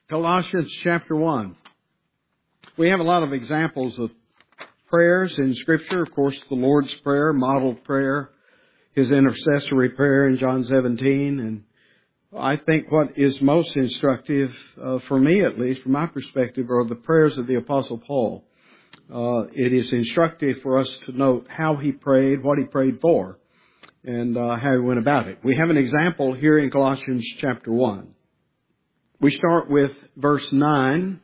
Colossians chapter 1. We have a lot of examples of prayers in Scripture. Of course, the Lord's Prayer, modeled prayer, His intercessory prayer in John 17. And I think what is most instructive, for me at least, from my perspective, are the prayers of the Apostle Paul. It is instructive for us to note how he prayed, what he prayed for, and how he went about it. We have an example here in Colossians chapter 1. We start with verse 9.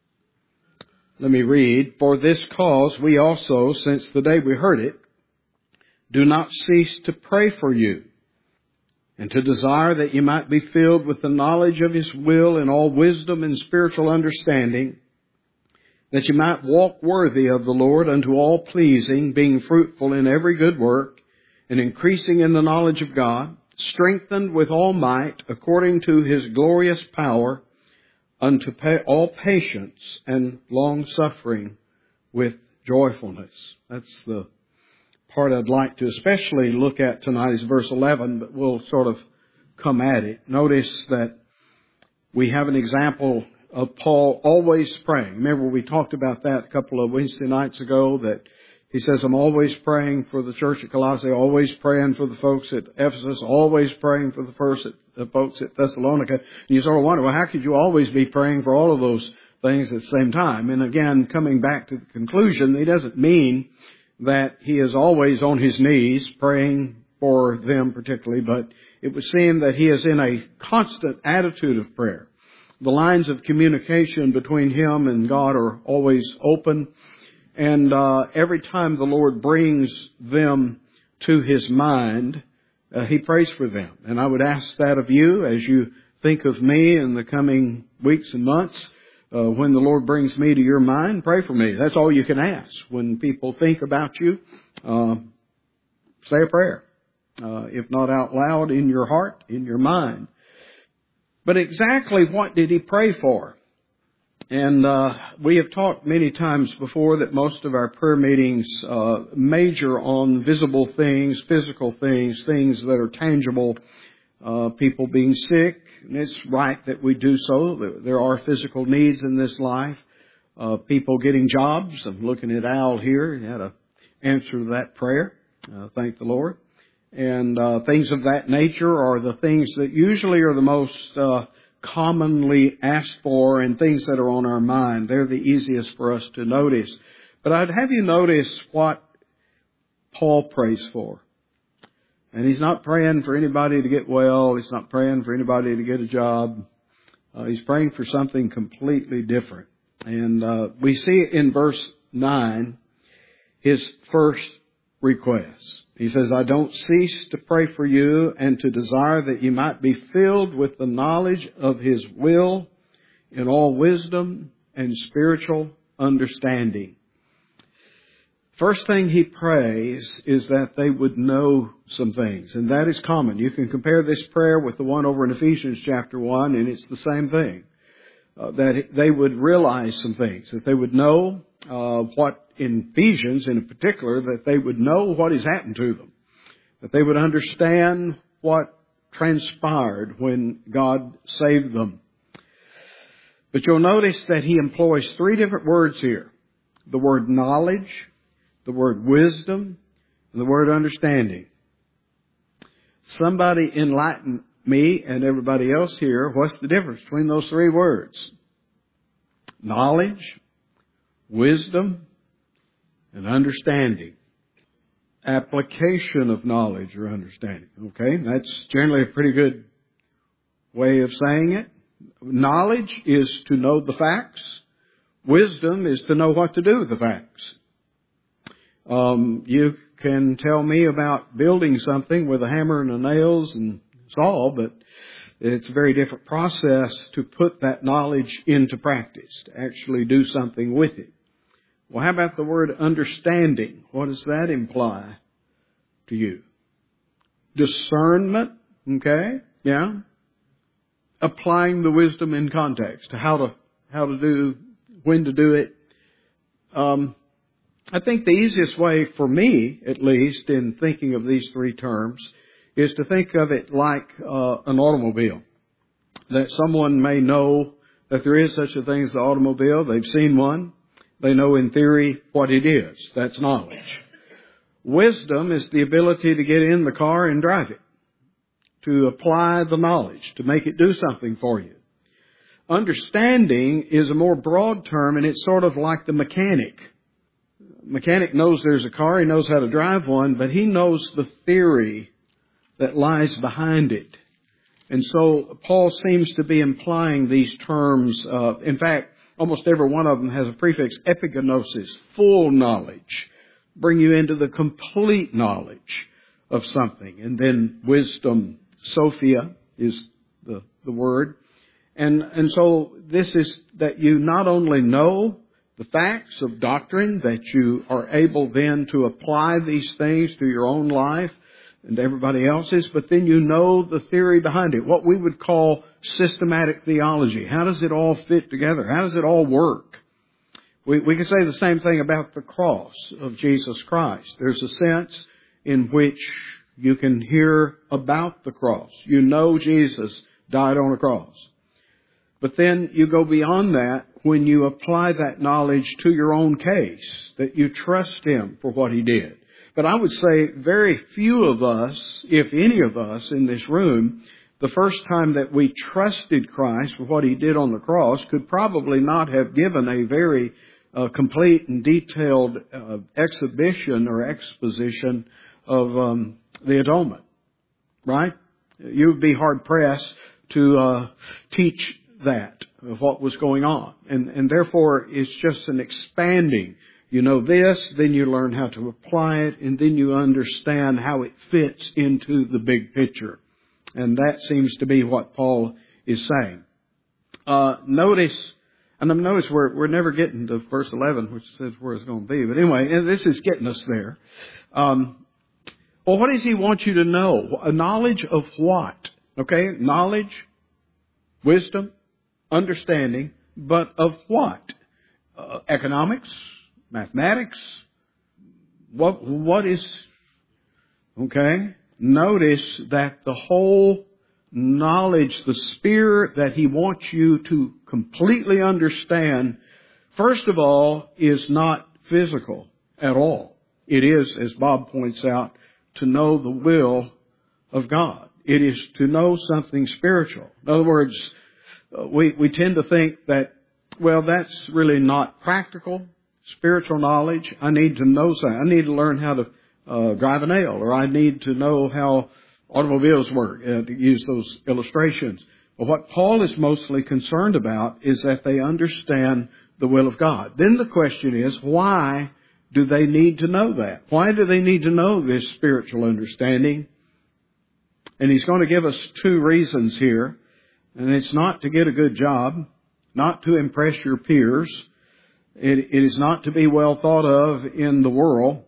Let me read. For this cause we also, since the day we heard it, do not cease to pray for you, and to desire that you might be filled with the knowledge of His will in all wisdom and spiritual understanding, that you might walk worthy of the Lord unto all pleasing, being fruitful in every good work, and increasing in the knowledge of God, strengthened with all might according to His glorious power, unto all patience and long-suffering with joyfulness. That's the part I'd like to especially look at tonight is verse 11, but we'll sort of come at it. Notice that we have an example of Paul always praying. Remember, we talked about that a couple of Wednesday nights ago, that he says, I'm always praying for the church at Colossae, always praying for the folks at Ephesus, always praying for the folks at Thessalonica. And you sort of wonder, well, how could you always be praying for all of those things at the same time? And again, coming back to the conclusion, he doesn't mean that he is always on his knees praying for them particularly, but it would seem that he is in a constant attitude of prayer. The lines of communication between him and God are always open. And every time the Lord brings them to His mind, He prays for them. And I would ask that of you as you think of me in the coming weeks and months. When the Lord brings me to your mind, pray for me. That's all you can ask. When people think about you, say a prayer. If not out loud, in your heart, in your mind. But exactly what did he pray for? And we have talked many times before that most of our prayer meetings major on visible things, physical things, things that are tangible, people being sick. And it's right that we do so. There are physical needs in this life. People getting jobs. I'm looking at Al here. He had an answer to that prayer. Thank the Lord. And things of that nature are the things that usually are the most commonly asked for and things that are on our mind. They're the easiest for us to notice. But I'd have you notice what Paul prays for. And he's not praying for anybody to get well. He's not praying for anybody to get a job. He's praying for something completely different. And we see in verse 9 his first request. He says, I don't cease to pray for you and to desire that you might be filled with the knowledge of His will in all wisdom and spiritual understanding. First thing he prays is that they would know some things, and that is common. You can compare this prayer with the one over in Ephesians chapter 1, and it's the same thing. That they would realize some things, that they would know what in Ephesians in particular, that they would know what has happened to them, that they would understand what transpired when God saved them. But you'll notice that he employs three different words here. The word knowledge, the word wisdom, and the word understanding. Somebody enlighten me and everybody else here, what's the difference between those three words? Knowledge, wisdom, and understanding. Application of knowledge or understanding. Okay, that's generally a pretty good way of saying it. Knowledge is to know the facts. Wisdom is to know what to do with the facts. You can tell me about building something with a hammer and the nails and saw, but it's a very different process to put that knowledge into practice, to actually do something with it. Well, how about the word understanding? What does that imply to you? Discernment, okay? Yeah. Applying the wisdom in context to how to do, when to do it. I think the easiest way for me, at least, in thinking of these three terms, is to think of it like an automobile. That someone may know that there is such a thing as the automobile. They've seen one. They know in theory what it is. That's knowledge. Wisdom is the ability to get in the car and drive it, to apply the knowledge, to make it do something for you. Understanding is a more broad term, and it's sort of like the mechanic. Mechanic knows there's a car, he knows how to drive one, but he knows the theory that lies behind it. And so Paul seems to be implying these terms. In fact, almost every one of them has a prefix, epignosis, full knowledge, bring you into the complete knowledge of something. And then wisdom, Sophia is the word. And so this is that you not only know the facts of doctrine, that you are able then to apply these things to your own life and everybody else's, but then you know the theory behind it, what we would call systematic theology. How does it all fit together? How does it all work? We can say the same thing about the cross of Jesus Christ. There's a sense in which you can hear about the cross. You know Jesus died on a cross. But then you go beyond that when you apply that knowledge to your own case, that you trust Him for what He did. But I would say very few of us, if any of us in this room, the first time that we trusted Christ for what He did on the cross could probably not have given a very complete and detailed exhibition or exposition of the atonement. Right? You would be hard pressed to teach that, of what was going on. And therefore, it's just an expanding. You know this, then you learn how to apply it, and then you understand how it fits into the big picture. And that seems to be what Paul is saying. Notice we're never getting to verse 11, which says where it's going to be. But anyway, this is getting us there. Well, what does he want you to know? A knowledge of what? Okay, knowledge, wisdom, understanding, but of what? Economics, mathematics. What is? Okay. Notice that the whole knowledge, the sphere that he wants you to completely understand, first of all, is not physical at all. It is, as Bob points out, to know the will of God. It is to know something spiritual. In other words, we tend to think that, well, that's really not practical, spiritual knowledge. I need to know something. I need to learn how to drive a nail, or I need to know how automobiles work, to use those illustrations. But what Paul is mostly concerned about is that they understand the will of God. Then the question is, why do they need to know that? Why do they need to know this spiritual understanding? And he's going to give us two reasons here. And it's not to get a good job, not to impress your peers. It is not to be well thought of in the world.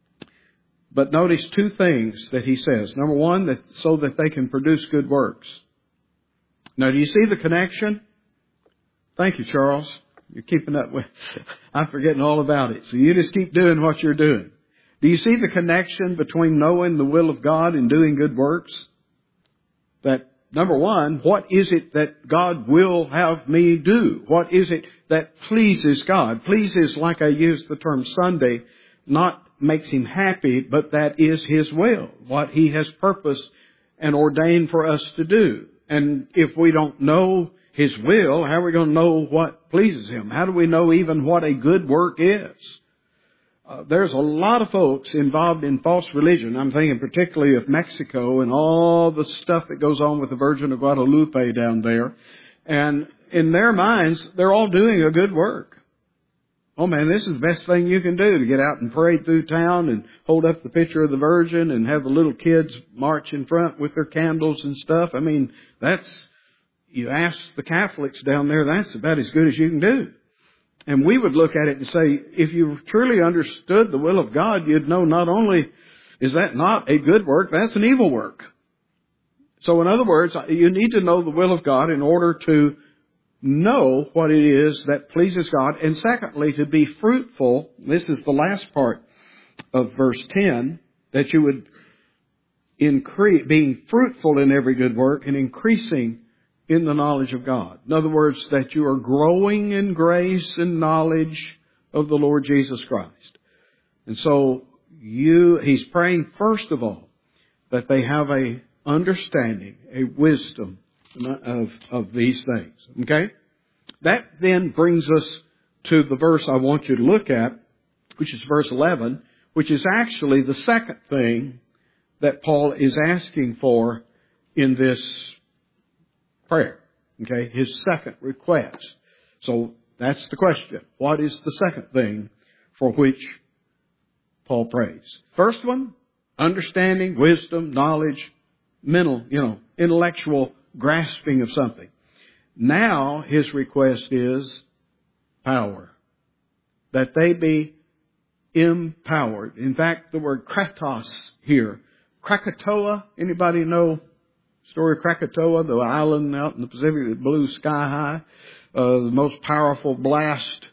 But notice two things that he says. Number one, so that they can produce good works. Now, do you see the connection? Thank you, Charles. You're keeping up with, I'm forgetting all about it. So you just keep doing what you're doing. Do you see the connection between knowing the will of God and doing good works? That, number one, what is it that God will have me do? What is it that pleases God? Pleases, like I used the term Sunday, not makes Him happy, but that is His will, what He has purposed and ordained for us to do. And if we don't know His will, how are we going to know what pleases Him? How do we know even what a good work is? There's a lot of folks involved in false religion. I'm thinking particularly of Mexico and all the stuff that goes on with the Virgin of Guadalupe down there. And in their minds, they're all doing a good work. Oh man, this is the best thing you can do, to get out and parade through town and hold up the picture of the Virgin and have the little kids march in front with their candles and stuff. I mean, you ask the Catholics down there, that's about as good as you can do. And we would look at it and say, if you truly understood the will of God, you'd know not only is that not a good work, that's an evil work. So in other words, you need to know the will of God in order to know what it is that pleases God. And secondly, to be fruitful. This is the last part of verse 10, that you would increase, being fruitful in every good work and increasing in the knowledge of God. In other words, that you are growing in grace and knowledge of the Lord Jesus Christ. And so he's praying first of all that they have a understanding, a wisdom of these things. Okay? That then brings us to the verse I want you to look at, which is verse 11, which is actually the second thing that Paul is asking for in this prayer. Okay? His second request. So that's the question. What is the second thing for which Paul prays? First one, understanding, wisdom, knowledge, mental, intellectual grasping of something. Now his request is power. That they be empowered. In fact, the word kratos here. Krakatoa, anybody know the story of Krakatoa, the island out in the Pacific that blew sky high? The most powerful blast,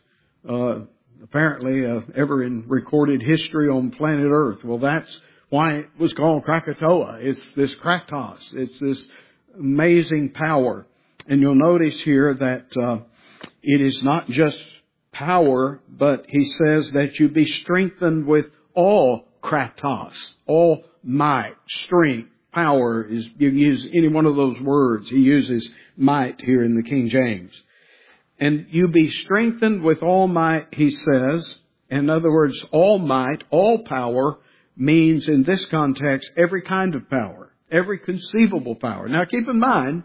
apparently, ever in recorded history on planet Earth. Well, that's why it was called Krakatoa. It's this kratos. It's this amazing power. And you'll notice here that it is not just power, but he says that you be strengthened with all kratos, all might, strength, power. You use any one of those words. He uses might here in the King James. And you be strengthened with all might, he says. In other words, all might, all power means in this context every kind of power, every conceivable power. Now keep in mind,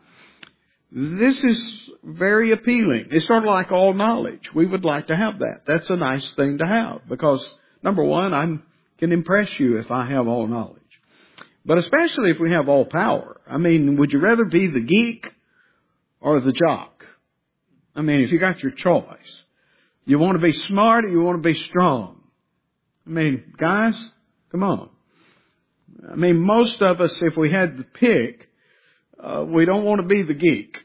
this is very appealing. It's sort of like all knowledge. We would like to have that. That's a nice thing to have because, number one, I can impress you if I have all knowledge. But especially if we have all power. I mean, would you rather be the geek or the jock? I mean, if you got your choice, you want to be smart or you want to be strong? I mean, guys, come on. I mean, most of us, if we had to pick, we don't want to be the geek.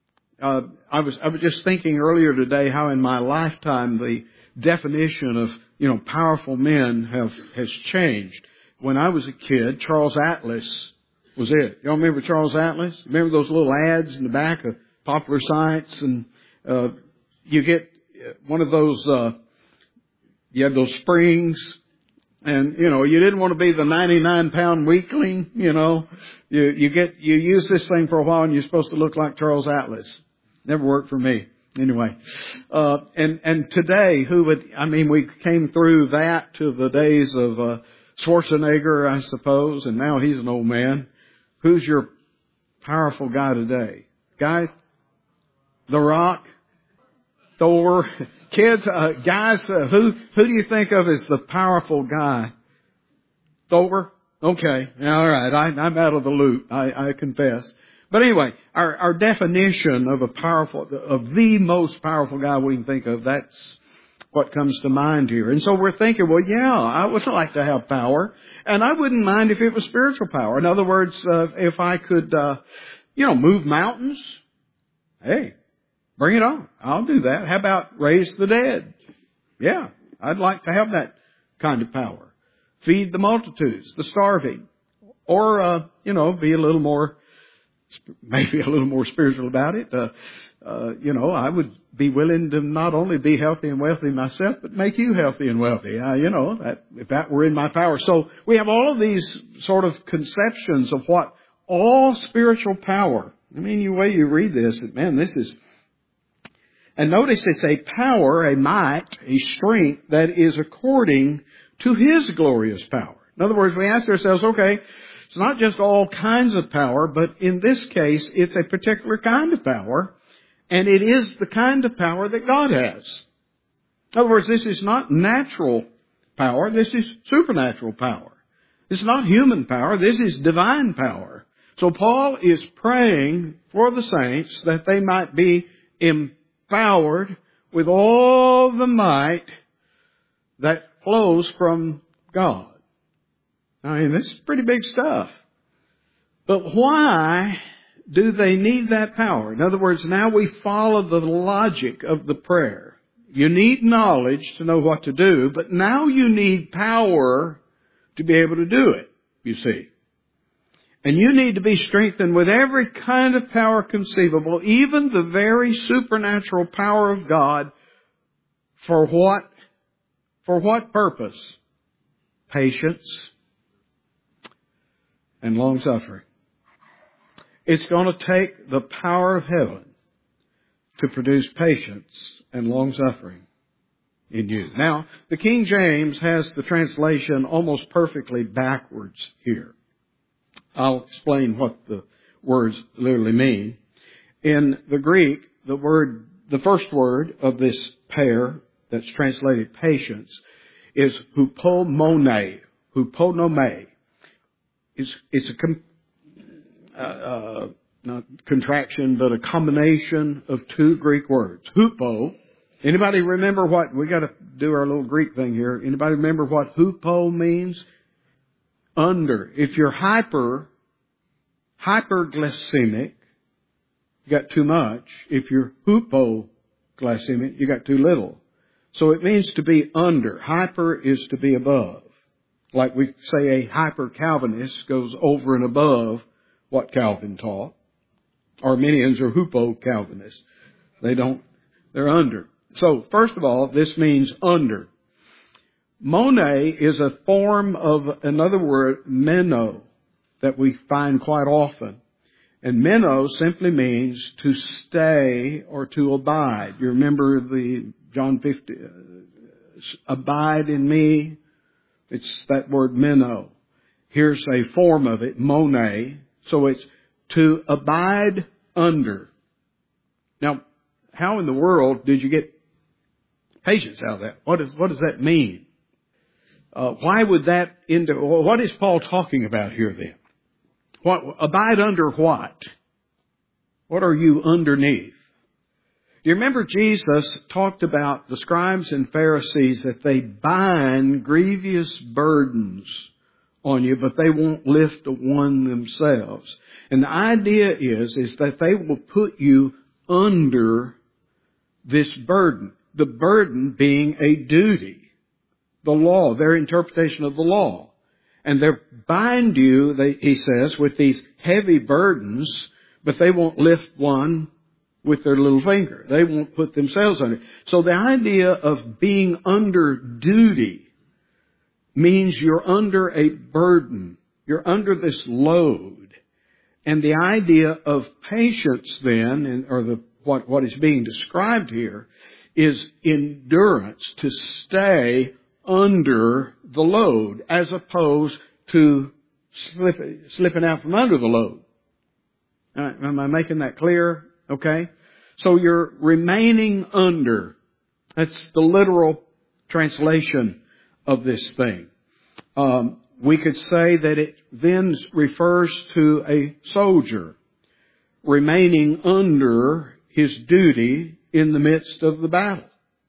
I was just thinking earlier today how in my lifetime the definition of, powerful men has changed. When I was a kid, Charles Atlas was it. Y'all remember Charles Atlas? Remember those little ads in the back of Popular Science? And you get one of those, you had those springs. And, you didn't want to be the 99-pound weakling, you use this thing for a while and you're supposed to look like Charles Atlas. Never worked for me. Anyway. And today, we came through that to the days of, Schwarzenegger, I suppose, and now he's an old man. Who's your powerful guy today? Guys? The Rock? Thor? Kids, guys, who do you think of as the powerful guy? Thor? Okay. All right. I'm out of the loop. I confess. But anyway, our definition of the most powerful guy we can think of, that's what comes to mind here. And so we're thinking, well, yeah, I would like to have power. And I wouldn't mind if it was spiritual power. In other words, if I could, move mountains. Hey. Bring it on. I'll do that. How about raise the dead? Yeah, I'd like to have that kind of power. Feed the multitudes, the starving. Or, be maybe a little more spiritual about it. I would be willing to not only be healthy and wealthy myself, but make you healthy and wealthy. If that were in my power. So we have all of these sort of conceptions of what all spiritual power. I mean, the way you read this, man, this is... And notice it's a power, a might, a strength that is according to His glorious power. In other words, we ask ourselves, okay, it's not just all kinds of power, but in this case, it's a particular kind of power, and it is the kind of power that God has. In other words, this is not natural power, this is supernatural power. This is not human power, this is divine power. So Paul is praying for the saints that they might be empowered with all the might that flows from God. I mean, this is pretty big stuff. But why do they need that power? In other words, now we follow the logic of the prayer. You need knowledge to know what to do, but now you need power to be able to do it, you see. And you need to be strengthened with every kind of power conceivable, even the very supernatural power of God. For what? For what purpose? Patience and long suffering. It's going to take the power of heaven to produce patience and long suffering in you. Now, the King James has the translation almost perfectly backwards here. I'll explain what the words literally mean. In the Greek, the first word of this pair that's translated patience is hupomone. Huponome. It's not contraction, but a combination of two Greek words. Hupo. Anybody remember what, we got to do our little Greek thing here. Anybody remember what hupo means? Under. If you're hyperglycemic, you got too much. If you're hypoglycemic, you got too little. So it means to be under. Hyper is to be above. Like we say a hyper-Calvinist goes over and above what Calvin taught. Arminians are hupo-Calvinists. They're under. So, first of all, this means under. Mone is a form of another word, meno, that we find quite often. And meno simply means to stay or to abide. You remember the John 15, abide in me? It's that word meno. Here's a form of it, mone. So it's to abide under. Now, how in the world did you get patience out of that? What does that mean? Why would that what is Paul talking about here then? Abide under what? What are you underneath? Do you remember Jesus talked about the scribes and Pharisees that they bind grievous burdens on you, but they won't lift one themselves. And the idea is that they will put you under this burden. The burden being a duty. The law, their interpretation of the law. And they bind you, he says, with these heavy burdens, but they won't lift one with their little finger. They won't put themselves under it. So the idea of being under duty means you're under a burden. You're under this load. And the idea of patience then, what is being described here, is endurance, to stay under the load, as opposed to slipping out from under the load. Am I making that clear? Okay? So you're remaining under. That's the literal translation of this thing. We could say that it then refers to a soldier remaining under his duty in the midst of the battle.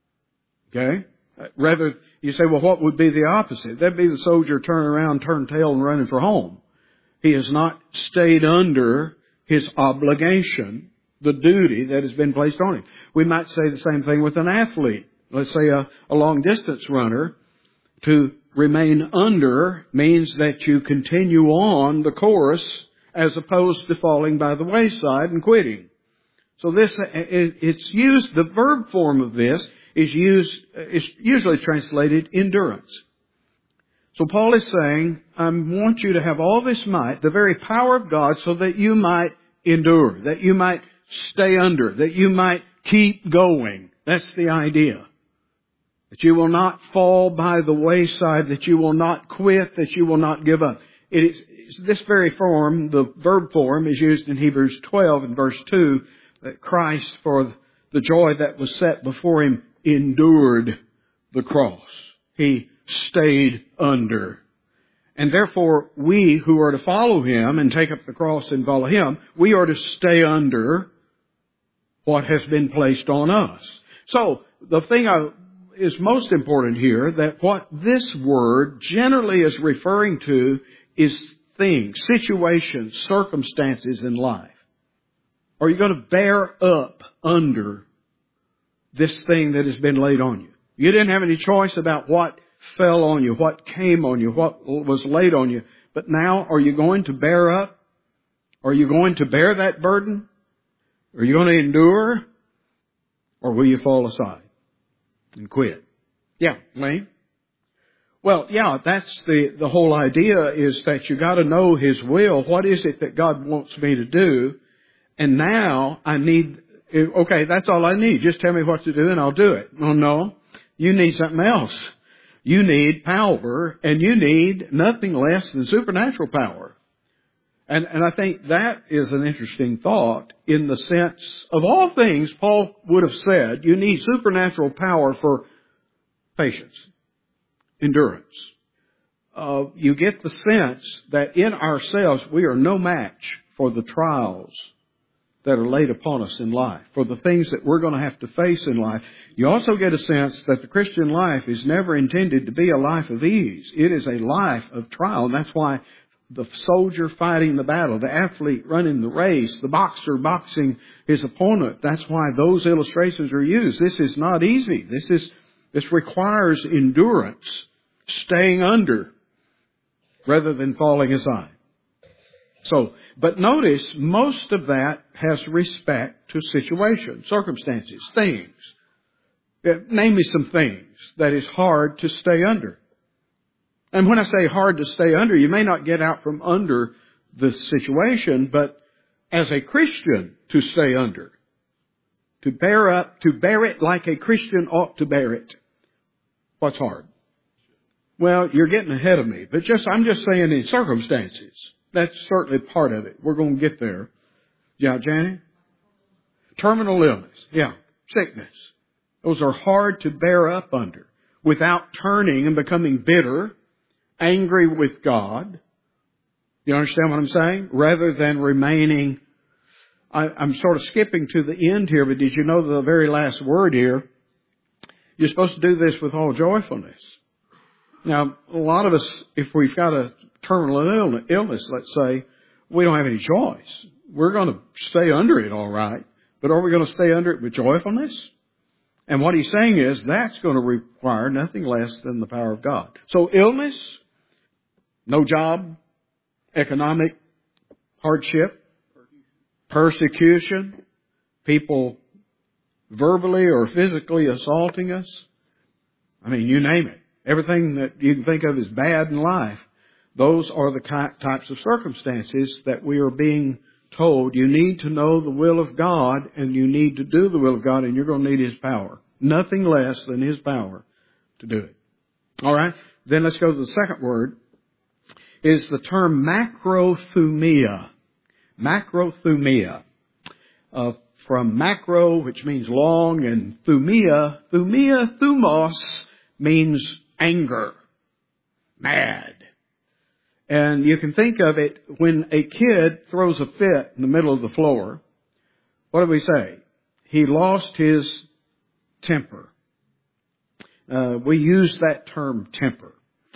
Okay? Rather, you say, well, what would be the opposite? That'd be the soldier turning around, turning tail, and running for home. He has not stayed under his obligation, the duty that has been placed on him. We might say the same thing with an athlete. Let's say a long-distance runner. To remain under means that you continue on the course as opposed to falling by the wayside and quitting. So it's used, the verb form of this is usually translated endurance. So Paul is saying, I want you to have all this might, the very power of God, so that you might endure, that you might stay under, that you might keep going. That's the idea. That you will not fall by the wayside, that you will not quit, that you will not give up. This very form, the verb form, is used in Hebrews 12 and verse 2, that Christ, for the joy that was set before Him, endured the cross. He stayed under. And therefore, we who are to follow Him and take up the cross and follow Him, we are to stay under what has been placed on us. So, the thing is most important here, that what this word generally is referring to is things, situations, circumstances in life. Are you going to bear up under this thing that has been laid on you? You didn't have any choice about what fell on you, what came on you, what was laid on you. But now, are you going to bear up Are you going to bear that burden? Are you going to endure? Or will you fall aside and quit? Yeah, Lane? Well, yeah, that's the whole idea, is that you got to know His will. What is it that God wants me to do? And now I need, okay, that's all I need. Just tell me what to do and I'll do it. Oh, no. You need something else. You need power, and you need nothing less than supernatural power. And I think that is an interesting thought, in the sense of all things Paul would have said, you need supernatural power for patience, endurance. You get the sense that in ourselves we are no match for the trials that are laid upon us in life, for the things that we're going to have to face in life. You also get a sense that the Christian life is never intended to be a life of ease. It is a life of trial, and that's why the soldier fighting the battle, the athlete running the race, the boxer boxing his opponent, that's why those illustrations are used. This is not easy. This requires endurance, staying under rather than falling aside. So, but notice, most of that has respect to situations, circumstances, things. Name me some things that is hard to stay under. And when I say hard to stay under, you may not get out from under the situation, but as a Christian, to stay under. To bear it like a Christian ought to bear it. What's hard? Well, you're getting ahead of me, but I'm just saying in circumstances. That's certainly part of it. We're going to get there. Yeah, Janet? Terminal illness. Yeah. Sickness. Those are hard to bear up under without turning and becoming bitter, angry with God. You understand what I'm saying? Rather than remaining, I'm sort of skipping to the end here, but did you know the very last word here? You're supposed to do this with all joyfulness. Now, a lot of us, if we've got a terminal illness, let's say, we don't have any choice. We're going to stay under it, all right. But are we going to stay under it with joyfulness? And what he's saying is that's going to require nothing less than the power of God. So illness, no job, economic hardship, persecution, people verbally or physically assaulting us. I mean, you name it. Everything that you can think of as bad in life. Those are the types of circumstances that we are being told you need to know the will of God, and you need to do the will of God, and you're going to need His power. Nothing less than His power to do it. All right? Then let's go to the second word. Is the term macrothumia. Macrothumia. From macro, which means long, and thumos, means anger, mad. And you can think of it when a kid throws a fit in the middle of the floor. What do we say? He lost his temper. We use that term temper.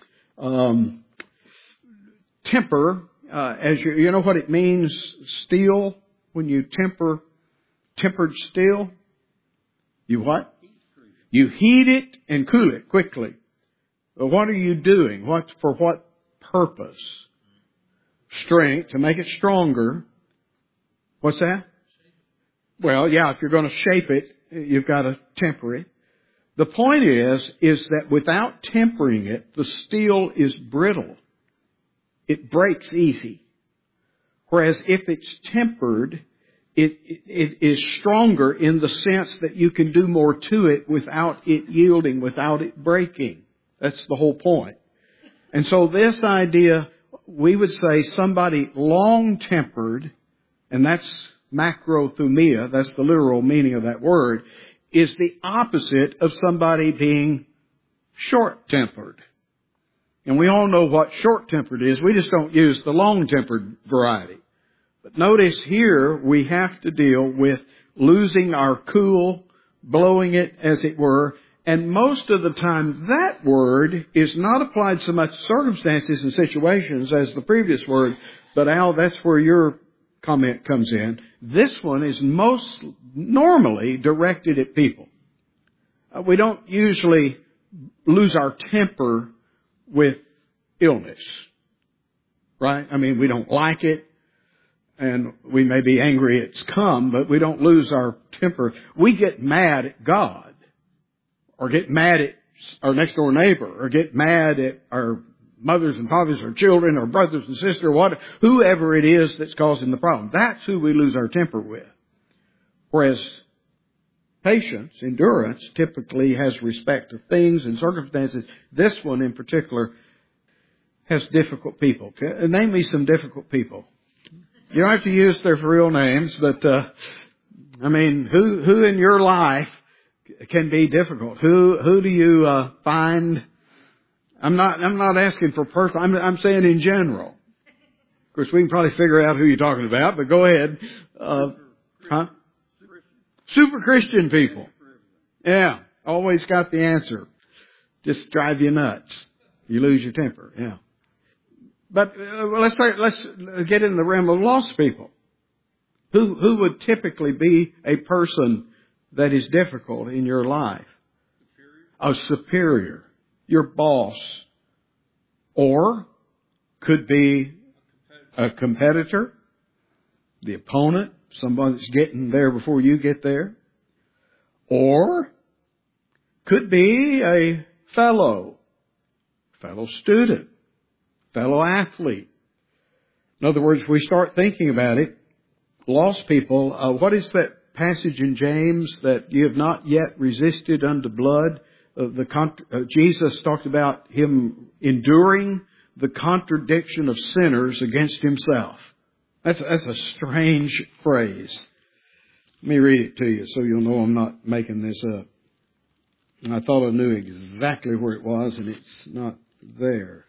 Temper, as you know what it means, steel, when you tempered steel? You what? You heat it and cool it quickly. But what are you doing? For what purpose? Strength, to make it stronger. What's that? Well, yeah, if you're going to shape it, you've got to temper it. The point is that without tempering it, the steel is brittle. It breaks easy. Whereas if it's tempered, it is stronger in the sense that you can do more to it without it yielding, without it breaking. That's the whole point. And so this idea, we would say somebody long-tempered, and that's macrothumia, that's the literal meaning of that word, is the opposite of somebody being short-tempered. And we all know what short-tempered is. We just don't use the long-tempered variety. But notice here we have to deal with losing our cool, blowing it as it were. And most of the time that word is not applied so much to circumstances and situations as the previous word. But Al, that's where your comment comes in. This one is most normally directed at people. We don't usually lose our temper with illness. Right? I mean, we don't like it. And we may be angry it's come, but we don't lose our temper. We get mad at God, or get mad at our next door neighbor, or get mad at our mothers and fathers, or children, or brothers and sisters, whoever it is that's causing the problem. That's who we lose our temper with. Whereas patience, endurance, typically has respect to things and circumstances. This one in particular has difficult people. Name me some difficult people. You don't have to use their real names, but who in your life can be difficult? Who do you find? I'm not asking for personal. I'm saying in general. Of course, we can probably figure out who you're talking about, but go ahead. Super Christian people. Yeah, always got the answer. Just drive you nuts. You lose your temper. Yeah. But let's get in the realm of lost people. Who would typically be a person that is difficult in your life? A superior, your boss, or could be a competitor, the opponent, somebody that's getting there before you get there, or could be a fellow student, fellow athlete. In other words, if we start thinking about it, lost people, what is that passage in James that you have not yet resisted unto blood? Jesus talked about Him enduring the contradiction of sinners against Himself. That's a strange phrase. Let me read it to you so you'll know I'm not making this up. I thought I knew exactly where it was, and it's not there.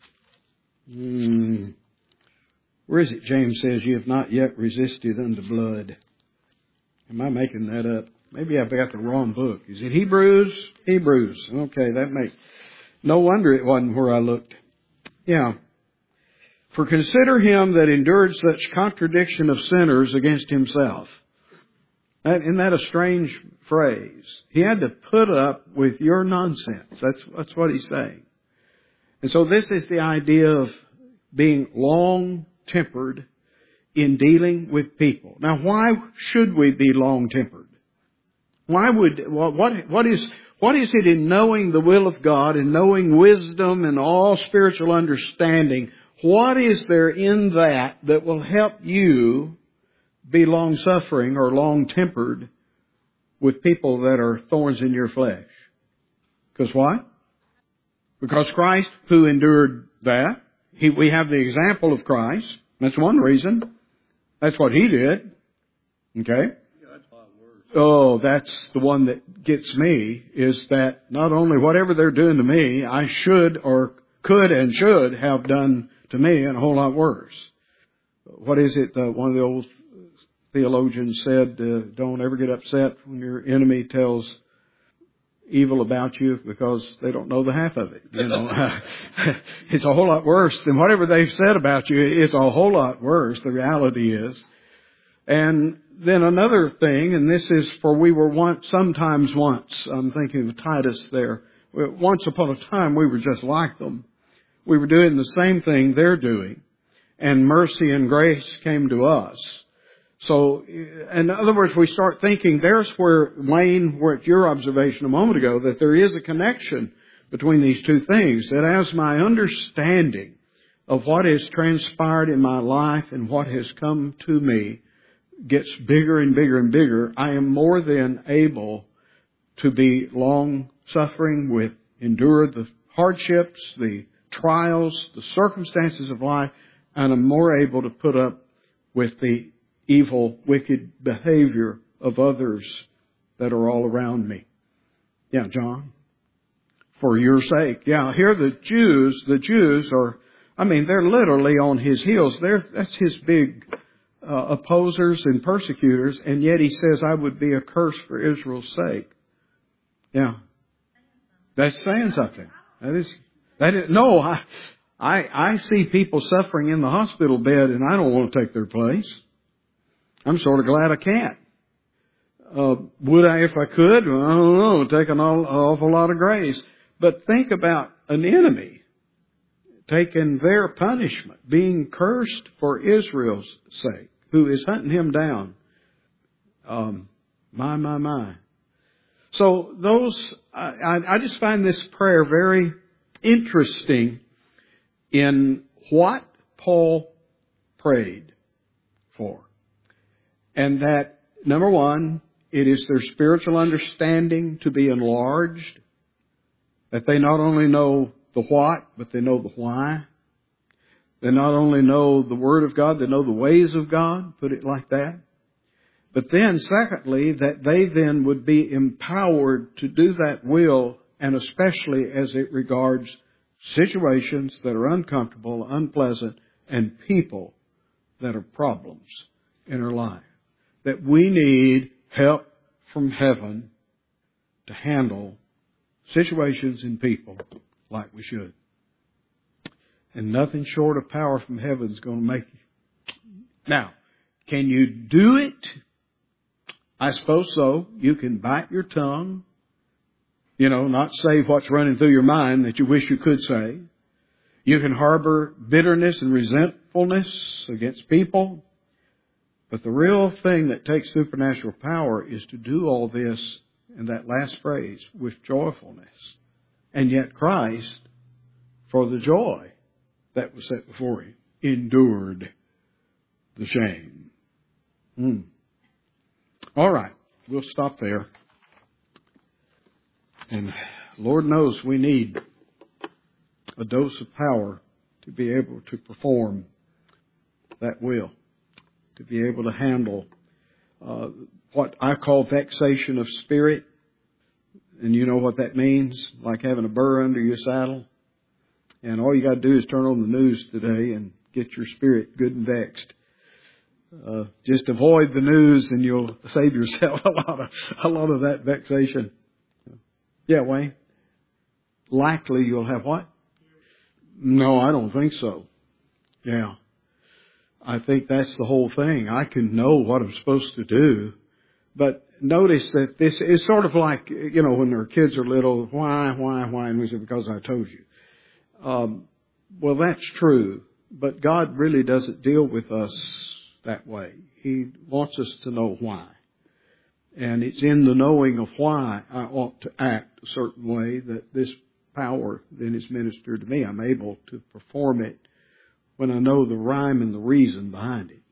Where is it? James says, you have not yet resisted unto blood. Am I making that up? Maybe I've got the wrong book. Is it Hebrews? Hebrews. Okay, that makes... No wonder it wasn't where I looked. Yeah. For consider him that endured such contradiction of sinners against himself. Isn't that a strange phrase? He had to put up with your nonsense. That's what he's saying. And so this is the idea of being long-tempered in dealing with people. Now, why should we be long-tempered? What is it in knowing the will of God and knowing wisdom and all spiritual understanding? What is there in that will help you be long-suffering or long-tempered with people that are thorns in your flesh? Because why? Because Christ, who endured that, we have the example of Christ. That's one reason. That's what He did. Okay? Oh, that's the one that gets me, is that not only whatever they're doing to me, I should or could and should have done to me, and a whole lot worse. What is it? One of the old theologians said, don't ever get upset when your enemy tells evil about you, because they don't know the half of it. You know, it's a whole lot worse than whatever they've said about you. It's a whole lot worse. The reality is. And then another thing, and this is for we were once, I'm thinking of Titus there. Once upon a time we were just like them. We were doing the same thing they're doing. And mercy and grace came to us. So, in other words, we start thinking, there's where, Wayne, where at your observation a moment ago, that there is a connection between these two things. That as my understanding of what has transpired in my life and what has come to me gets bigger and bigger and bigger, I am more than able to be long-suffering endure the hardships, the trials, the circumstances of life, and I'm more able to put up with the evil, wicked behavior of others that are all around me. Yeah, John? For your sake. Yeah, here the Jews are, they're literally on his heels. That's his big opposers and persecutors, and yet he says, I would be a curse for Israel's sake. Yeah. That's saying something. I see people suffering in the hospital bed, and I don't want to take their place. I'm sort of glad I can't. Would I if I could? Well, I don't know. It would take an awful lot of grace. But think about an enemy taking their punishment, being cursed for Israel's sake. who is hunting him down. My. So I just find this prayer very interesting in what Paul prayed for. And that, number one, it is their spiritual understanding to be enlarged. That they not only know the what, but they know the why. They not only know the Word of God, they know the ways of God, put it like that. But then, secondly, that they then would be empowered to do that will, and especially as it regards situations that are uncomfortable, unpleasant, and people that are problems in our life. That we need help from heaven to handle situations and people like we should. And nothing short of power from heaven is going to make you. Now, can you do it? I suppose so. You can bite your tongue. Not say what's running through your mind that you wish you could say. You can harbor bitterness and resentfulness against people. But the real thing that takes supernatural power is to do all this, in that last phrase, with joyfulness. And yet Christ, for the joy that was set before him, endured the shame. All right, we'll stop there. And Lord knows we need a dose of power to be able to perform that will, to be able to handle what I call vexation of spirit. And you know what that means, like having a burr under your saddle. And all you got to do is turn on the news today and get your spirit good and vexed. Just avoid the news and you'll save yourself a lot of that vexation. Yeah, Wayne? Likely you'll have what? No, I don't think so. Yeah. I think that's the whole thing. I can know what I'm supposed to do. But notice that this is sort of like, when their kids are little, why? And we say, because I told you. Well, that's true. But God really doesn't deal with us that way. He wants us to know why. And it's in the knowing of why I ought to act a certain way that this power then is ministered to me. I'm able to perform it when I know the rhyme and the reason behind it.